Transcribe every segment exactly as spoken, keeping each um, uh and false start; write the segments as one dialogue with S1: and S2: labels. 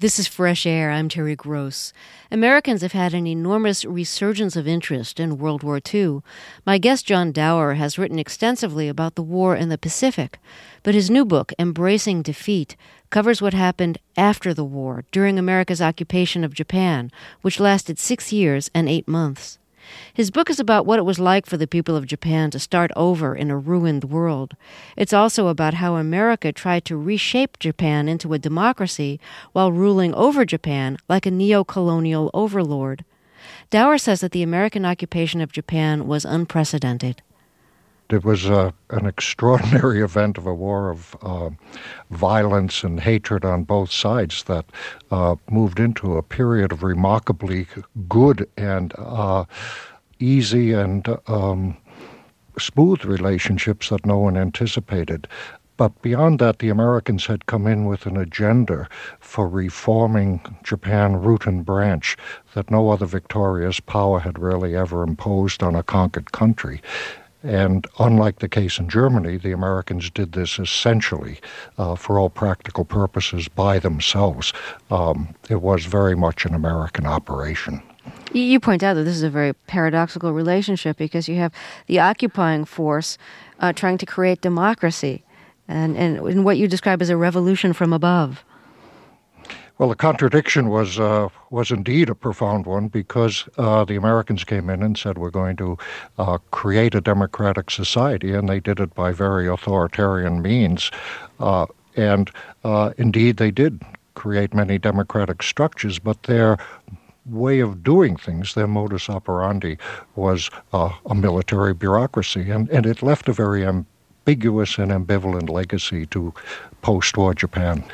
S1: This is Fresh Air. I'm Terry Gross. Americans have had an enormous resurgence of interest in World War Two. My guest, John Dower, has written extensively about the war in the Pacific, but his new book, Embracing Defeat, covers what happened after the war, during America's occupation of Japan, which lasted six years and eight months. His book is about what it was like for the people of Japan to start over in a ruined world. It's also about how America tried to reshape Japan into a democracy while ruling over Japan like a neo-colonial overlord. Dower says that the American occupation of Japan was unprecedented.
S2: It was uh, an extraordinary event of a war of uh, violence and hatred on both sides that uh, moved into a period of remarkably good and uh, easy and um, smooth relationships that no one anticipated. But beyond that, the Americans had come in with an agenda for reforming Japan root and branch that no other victorious power had really ever imposed on a conquered country. And unlike the case in Germany, the Americans did this essentially, uh, for all practical purposes, by themselves. Um, it was very much an American operation.
S1: You point out that this is a very paradoxical relationship because you have the occupying force uh, trying to create democracy and, and, and what you describe as a revolution from above.
S2: Well, the contradiction was uh, was indeed a profound one because uh, the Americans came in and said we're going to uh, create a democratic society, and they did it by very authoritarian means. Uh, and uh, indeed, they did create many democratic structures, but their way of doing things, their modus operandi, was uh, a military bureaucracy, and, and it left a very ambiguous and ambivalent legacy to post-war Japan.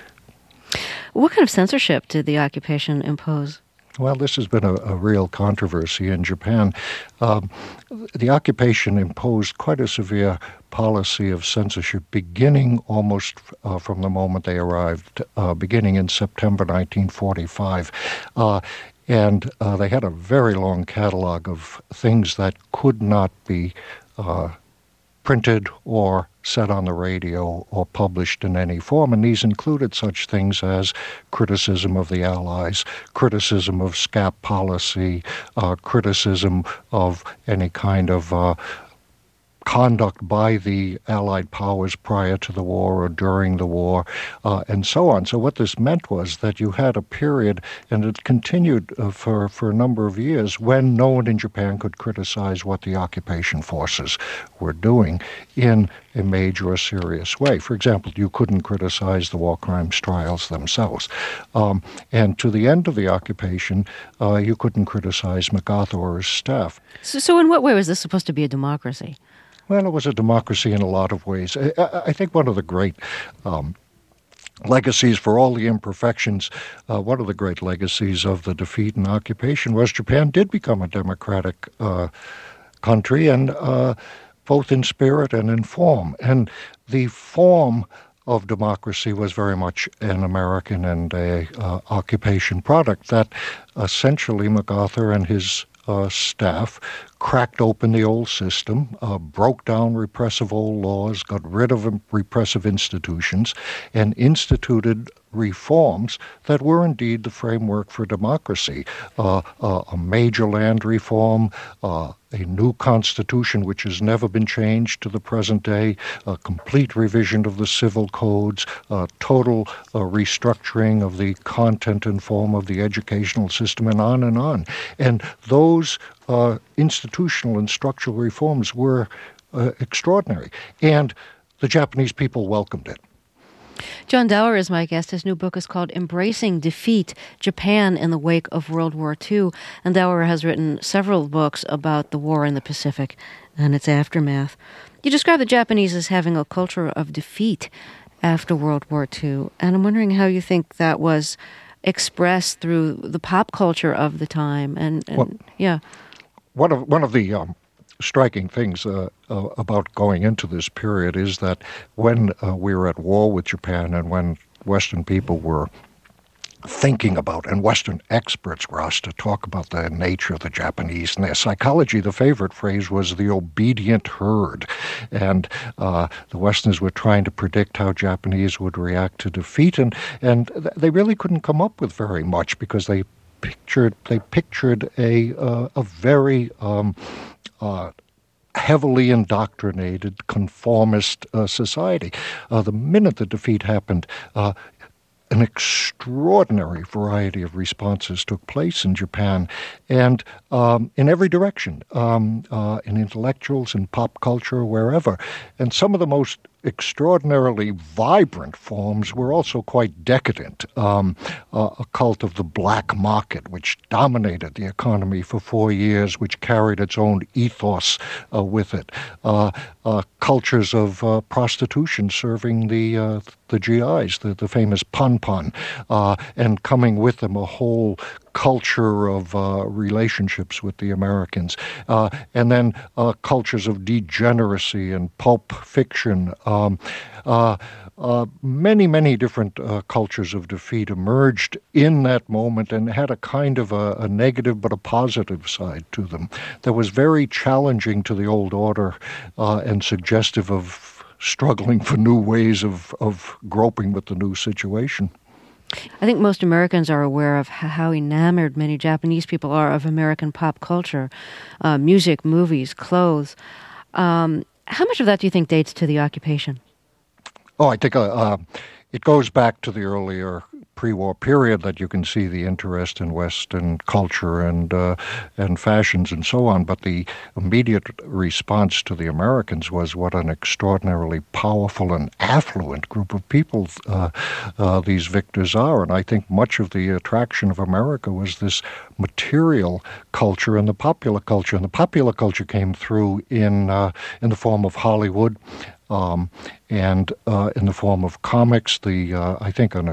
S1: What kind of censorship did the occupation impose?
S2: Well, this has been a, a real controversy in Japan. Um, the occupation imposed quite a severe policy of censorship beginning almost uh, from the moment they arrived, uh, beginning in September nineteen forty-five. Uh, and uh, they had a very long catalog of things that could not be uh, printed or said on the radio or published in any form, and these included such things as criticism of the Allies, criticism of SCAP policy, uh, criticism of any kind of uh, conduct by the Allied powers prior to the war or during the war, uh, and so on. So what this meant was that you had a period, and it continued uh, for, for a number of years, when no one in Japan could criticize what the occupation forces were doing in a major or serious way. For example, you couldn't criticize the war crimes trials themselves. Um, and to the end of the occupation, uh, you couldn't criticize MacArthur or his staff.
S1: So, so in what way was this supposed to be a democracy?
S2: Well, it was a democracy in a lot of ways. I, I think one of the great um, legacies, for all the imperfections, uh, one of the great legacies of the defeat and occupation was Japan did become a democratic uh, country, and uh, both in spirit and in form. And the form of democracy was very much an American and a uh, occupation product that essentially MacArthur and his Uh, staff cracked open the old system, uh, broke down repressive old laws, got rid of repressive institutions, and instituted reforms that were indeed the framework for democracy. Uh, uh, a major land reform, uh, a new constitution which has never been changed to the present day, a complete revision of the civil codes, a total uh, restructuring of the content and form of the educational system, and on and on. And those uh, institutional and structural reforms were uh, extraordinary. And the Japanese people welcomed it.
S1: John Dower is my guest. His new book is called Embracing Defeat, Japan in the Wake of World War Two. And Dower has written several books about the war in the Pacific and its aftermath. You describe the Japanese as having a culture of defeat after World War Two. And I'm wondering how you think that was expressed through the pop culture of the time. And, and well, yeah.
S2: One of, one of the... Um striking things uh, uh, about going into this period is that when uh, we were at war with Japan and when Western people were thinking about, and Western experts were asked to talk about the nature of the Japanese and their psychology. The favorite phrase was the obedient herd. And uh, the Westerners were trying to predict how Japanese would react to defeat, and, and they really couldn't come up with very much because they pictured they pictured a, uh, a very um, uh, heavily indoctrinated, conformist uh, society. Uh, the minute the defeat happened, uh, an extraordinary variety of responses took place in Japan, and um, in every direction, um, uh, in intellectuals, in pop culture, wherever. And some of the most extraordinarily vibrant forms were also quite decadent. Um, uh, a cult of the black market, which dominated the economy for four years, which carried its own ethos uh, with it. Uh, uh, cultures of uh, prostitution serving the uh, the G Is, the, the famous pon-pon, uh, and coming with them a whole culture of uh, relationships with the Americans, uh, and then uh, cultures of degeneracy and pulp fiction. Um, uh, uh, many, many different uh, cultures of defeat emerged in that moment and had a kind of a, a negative but a positive side to them that was very challenging to the old order uh, and suggestive of struggling for new ways of, of groping with the new situation.
S1: I think most Americans are aware of how enamored many Japanese people are of American pop culture, uh, music, movies, clothes. Um, how much of that do you think dates to the occupation?
S2: Oh, I think uh, uh, it goes back to the earlier pre-war period that you can see the interest in Western culture and uh, and fashions and so on. But the immediate response to the Americans was what an extraordinarily powerful and affluent group of people uh, uh, these victors are. And I think much of the attraction of America was this material culture and the popular culture. And the popular culture came through in uh, in the form of Hollywood um, and uh, in the form of comics. The uh, I think on a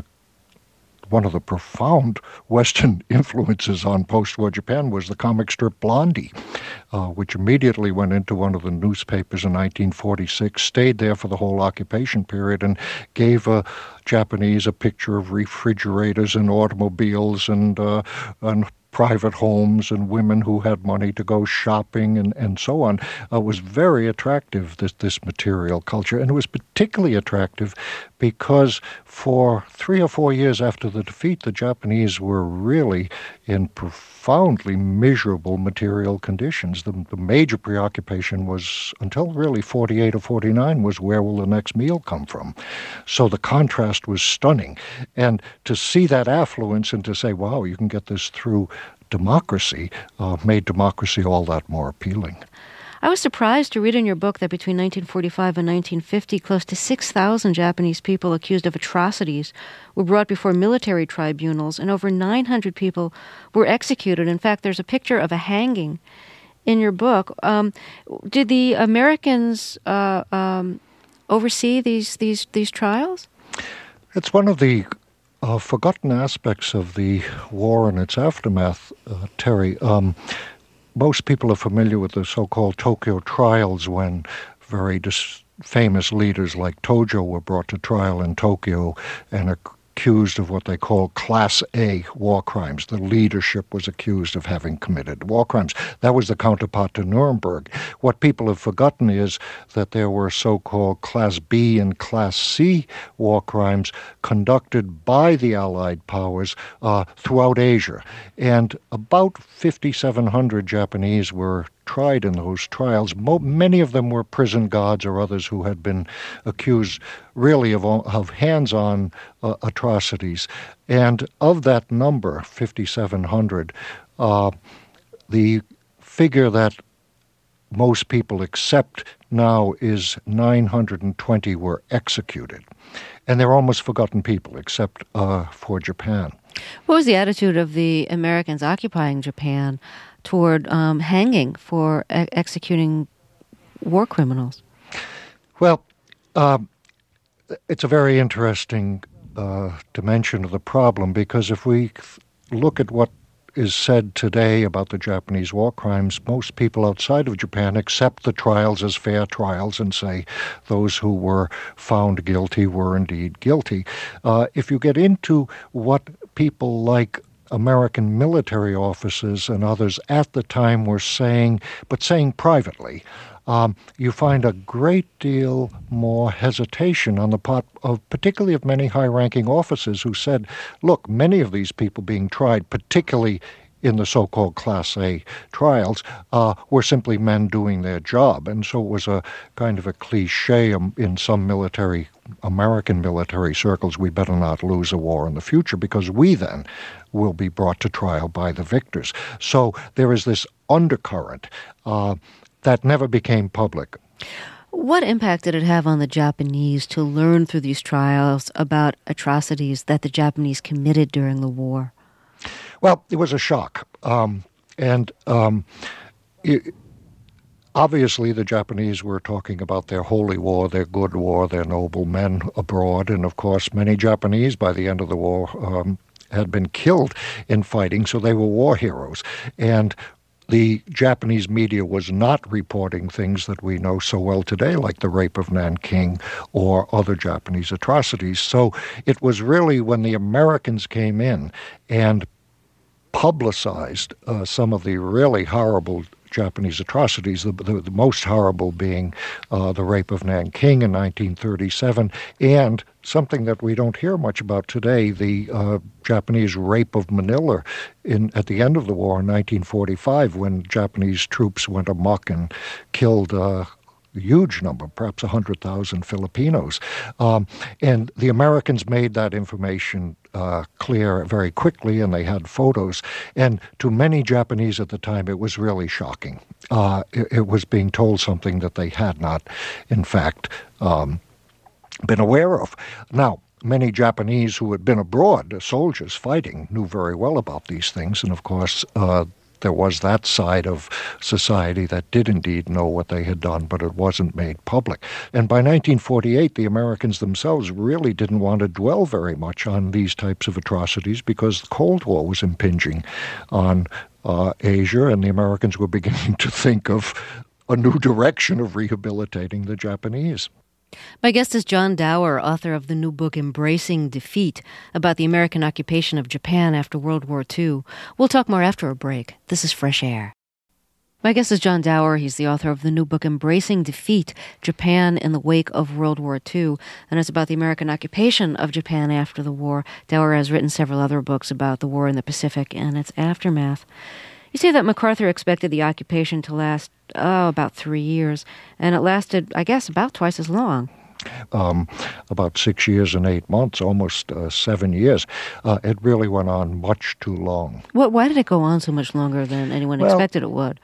S2: One of the profound Western influences on post-war Japan was the comic strip Blondie, uh, which immediately went into one of the newspapers in nineteen forty-six, stayed there for the whole occupation period, and gave uh, Japanese a picture of refrigerators and automobiles and uh, and private homes and women who had money to go shopping and, and so on. Uh, was very attractive, this, this material culture. And it was particularly attractive because for three or four years after the defeat, the Japanese were really in profoundly miserable material conditions. The, the major preoccupation was, until really forty-eight or forty-nine, was where will the next meal come from? So the contrast was stunning. And to see that affluence and to say, wow, you can get this through democracy, uh, made democracy all that more appealing.
S1: I was surprised to read in your book that between nineteen forty-five and nineteen fifty, close to six thousand Japanese people accused of atrocities were brought before military tribunals, and over nine hundred people were executed. In fact, there's a picture of a hanging in your book. Um, did the Americans uh, um, oversee these, these, these trials?
S2: It's one of the uh, forgotten aspects of the war and its aftermath, uh, Terry. Um, most people are familiar with the so-called Tokyo trials, when very dis- famous leaders like Tojo were brought to trial in Tokyo and accused of what they call Class A war crimes. The leadership was accused of having committed war crimes. That was the counterpart to Nuremberg. What people have forgotten is that there were so-called Class B and Class C war crimes conducted by the Allied powers uh, throughout Asia. And about fifty-seven hundred Japanese were tried in those trials. Mo- many of them were prison guards or others who had been accused really of, of hands-on uh, atrocities. And of that number, fifty-seven hundred, uh, the figure that most people accept now is nine hundred twenty were executed. And they're almost forgotten people, except uh, for Japan.
S1: What was the attitude of the Americans occupying Japan toward um, hanging for e- executing war criminals?
S2: Well, um, it's a very interesting uh, dimension of the problem, because if we look at what is said today about the Japanese war crimes, most people outside of Japan accept the trials as fair trials and say those who were found guilty were indeed guilty. Uh, if you get into what people like American military officers and others at the time were saying, but saying privately, um, you find a great deal more hesitation on the part of particularly of many high-ranking officers who said, look, many of these people being tried, particularly in the so-called Class A trials, uh, were simply men doing their job. And so it was a kind of a cliche in some military, American military circles, we better not lose a war in the future because we then will be brought to trial by the victors. So there is this undercurrent uh, that never became public.
S1: What impact did it have on the Japanese to learn through these trials about atrocities that the Japanese committed during the war?
S2: Well, it was a shock. Um, and um, it, obviously the Japanese were talking about their holy war, their good war, their noble men abroad. And of course, many Japanese by the end of the war um, had been killed in fighting, so they were war heroes. And the Japanese media was not reporting things that we know so well today, like the rape of Nanking or other Japanese atrocities. So it was really when the Americans came in and publicized uh, some of the really horrible Japanese atrocities, the, the, the most horrible being uh, the rape of Nanking in nineteen thirty-seven, and something that we don't hear much about today, the uh, Japanese rape of Manila in at the end of the war in nineteen forty-five, when Japanese troops went amok and killed uh, a huge number, perhaps one hundred thousand Filipinos. Um, and the Americans made that information uh, clear very quickly, and they had photos. And to many Japanese at the time, it was really shocking. Uh, it, it was being told something that they had not, in fact, um, been aware of. Now, many Japanese who had been abroad, soldiers fighting, knew very well about these things. And of course, uh, there was that side of society that did indeed know what they had done, but it wasn't made public. And by nineteen forty-eight, the Americans themselves really didn't want to dwell very much on these types of atrocities because the Cold War was impinging on uh, Asia, and the Americans were beginning to think of a new direction of rehabilitating the Japanese.
S1: My guest is John Dower, author of the new book Embracing Defeat, about the American occupation of Japan after World War Two. We'll talk more after a break. This is Fresh Air. My guest is John Dower. He's the author of the new book Embracing Defeat, Japan in the Wake of World War Two, and it's about the American occupation of Japan after the war. Dower has written several other books about the war in the Pacific and its aftermath. You say that MacArthur expected the occupation to last, oh, about three years, and it lasted, I guess, about twice as long.
S2: Um, about six years and eight months, almost uh, seven years. Uh, it really went on much too long.
S1: What, why did it go on so much longer than anyone
S2: well,
S1: expected it would?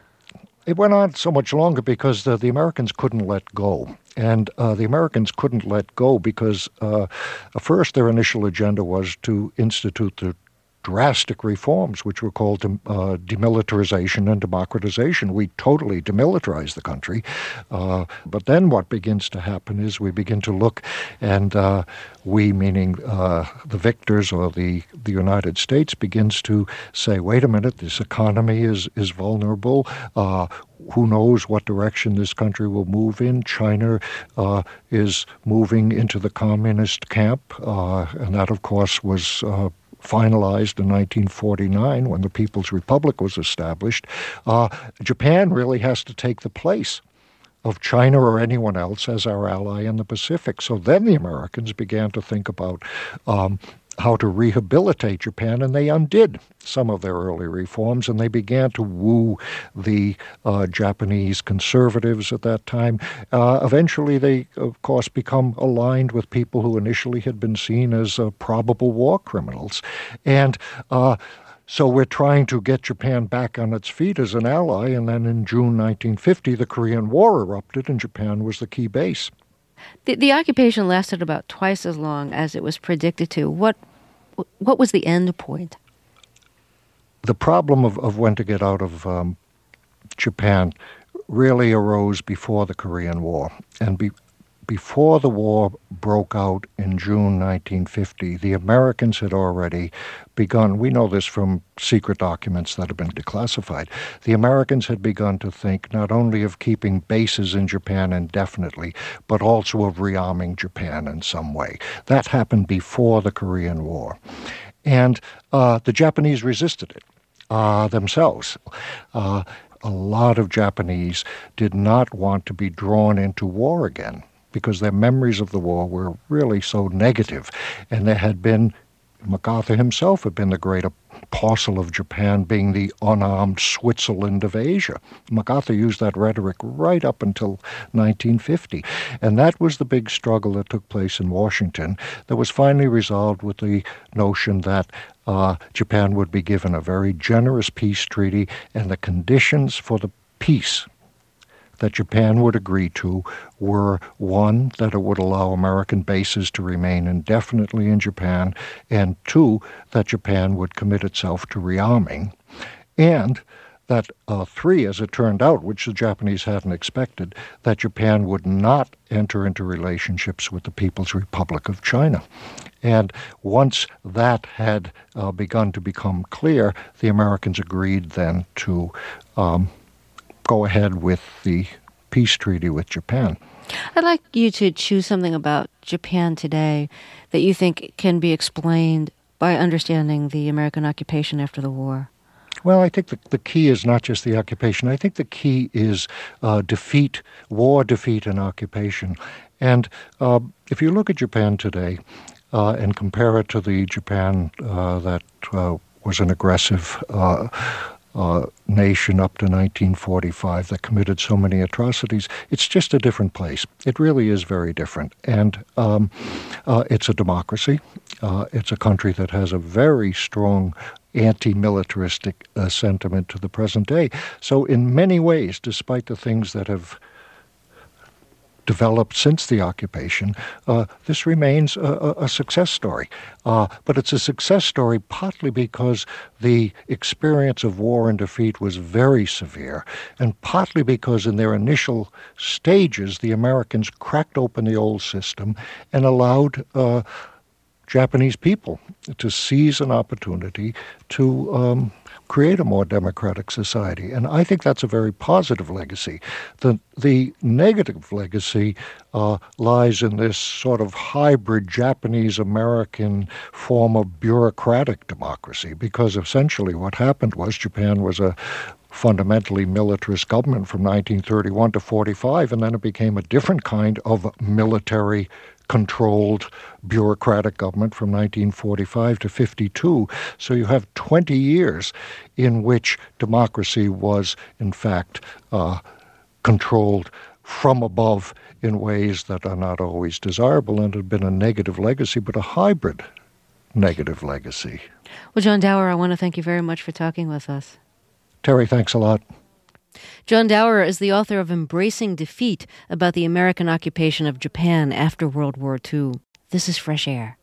S2: It went on so much longer because uh, the Americans couldn't let go. And uh, the Americans couldn't let go because, uh, first, their initial agenda was to institute the drastic reforms, which were called uh, demilitarization and democratization. We totally demilitarized the country. Uh, but then what begins to happen is we begin to look, and uh, we, meaning uh, the victors or the, the United States, begins to say, wait a minute, this economy is, is vulnerable. Uh, who knows what direction this country will move in? China uh, is moving into the communist camp, uh, and that, of course, was uh, finalized in nineteen forty-nine when the People's Republic was established. Uh, Japan really has to take the place of China or anyone else as our ally in the Pacific. So then the Americans began to think about um, how to rehabilitate Japan, and they undid some of their early reforms, and they began to woo the uh, Japanese conservatives at that time. Uh, eventually, they, of course, become aligned with people who initially had been seen as uh, probable war criminals. And uh, so we're trying to get Japan back on its feet as an ally, and then in June nineteen fifty, the Korean War erupted, and Japan was the key base.
S1: The, the occupation lasted about twice as long as it was predicted to. What what was the end point?
S2: The problem of, of when to get out of um, Japan really arose before the Korean War. And be, before the war broke out in June nineteen fifty, the Americans had already begun, we know this from secret documents that have been declassified, the Americans had begun to think not only of keeping bases in Japan indefinitely, but also of rearming Japan in some way. That happened before the Korean War. And uh, the Japanese resisted it uh, themselves. Uh, a lot of Japanese did not want to be drawn into war again because their memories of the war were really so negative. And there had been, MacArthur himself had been the great apostle of Japan being the unarmed Switzerland of Asia. MacArthur used that rhetoric right up until nineteen fifty. And that was the big struggle that took place in Washington that was finally resolved with the notion that uh, Japan would be given a very generous peace treaty, and the conditions for the peace that Japan would agree to were, one, that it would allow American bases to remain indefinitely in Japan, and two, that Japan would commit itself to rearming, and that, uh, three, as it turned out, which the Japanese hadn't expected, that Japan would not enter into relationships with the People's Republic of China. And once that had uh, begun to become clear, the Americans agreed then to um, go ahead with the peace treaty with Japan.
S1: I'd like you to choose something about Japan today that you think can be explained by understanding the American occupation after the war.
S2: Well, I think the, the key is not just the occupation. I think the key is uh, defeat, war, defeat, and occupation. And uh, if you look at Japan today uh, and compare it to the Japan uh, that uh, was an aggressive uh Uh, nation up to nineteen forty-five that committed so many atrocities, it's just a different place. It really is very different. And um, uh, it's a democracy. Uh, it's a country that has a very strong anti-militaristic uh, sentiment to the present day. So in many ways, despite the things that have developed since the occupation, uh, this remains a, a success story. Uh, but it's a success story partly because the experience of war and defeat was very severe, and partly because in their initial stages, the Americans cracked open the old system and allowed uh, Japanese people to seize an opportunity to um, create a more democratic society. And I think that's a very positive legacy. The, the negative legacy uh, lies in this sort of hybrid Japanese-American form of bureaucratic democracy, because essentially what happened was Japan was a fundamentally militarist government from nineteen thirty-one to forty-five, and then it became a different kind of military controlled bureaucratic government from nineteen forty-five to fifty-two. So you have twenty years in which democracy was, in fact, uh, controlled from above in ways that are not always desirable, and had been a negative legacy, but a hybrid negative legacy.
S1: Well, John Dower, I want to thank you very much for talking with us.
S2: Terry, thanks a lot.
S1: John Dower is the author of Embracing Defeat, about the American occupation of Japan after World War Two. This is Fresh Air.